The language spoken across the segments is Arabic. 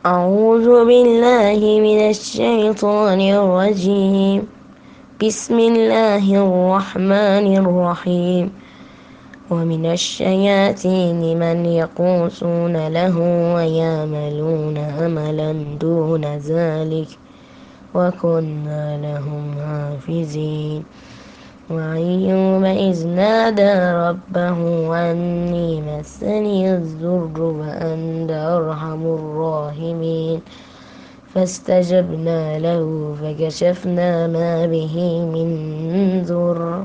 أعوذ بالله من الشيطان الرجيم. بسم الله الرحمن الرحيم. ومن الشياطين من يغوصون له ويعملون عملا دون ذلك وكنا لهم حافظين. وأيوب إذ نادى ربه أني مسني الضر وأنت أرحم الراحمين فاستجبنا له فكشفنا ما به من ضر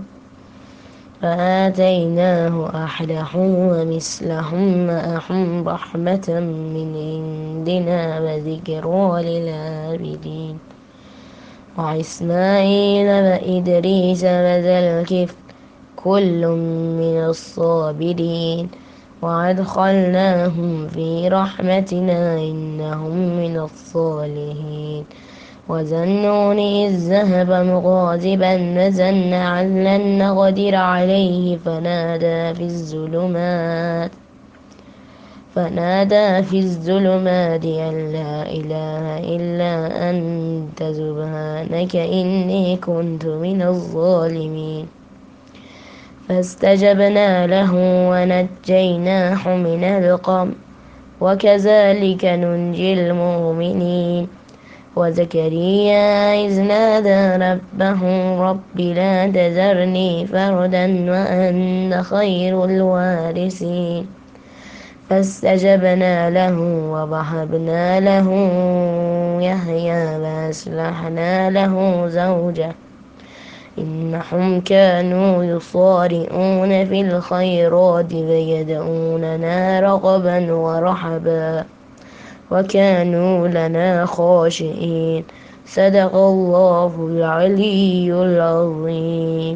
فآتيناه أهله ومثلهم معهم رحمة من عندنا وذكرى للعابدين. وإسماعيل وإدريس وذا الكفل كل من الصابرين وأدخلناهم في رحمتنا إنهم من الصالحين. وذا النون إذ ذهب مغاضبا فظن أن لن نقدر عليه فنادى في الظلمات أن لا إله إلا أنت سبحانك إني كنت من الظالمين. فاستجبنا له ونجيناه من الغم وكذلك ننجي المؤمنين. وزكريا إذ نادى ربه رب لا تذرني فردا وأنت خير الوارثين فاستجبنا له ووهبنا له يحيى وأصلحنا له زوجه إنهم كانوا يصارعون في الخيرات ويدعوننا رغبا ورهبا وكانوا لنا خاشعين. صدق الله العلي العظيم.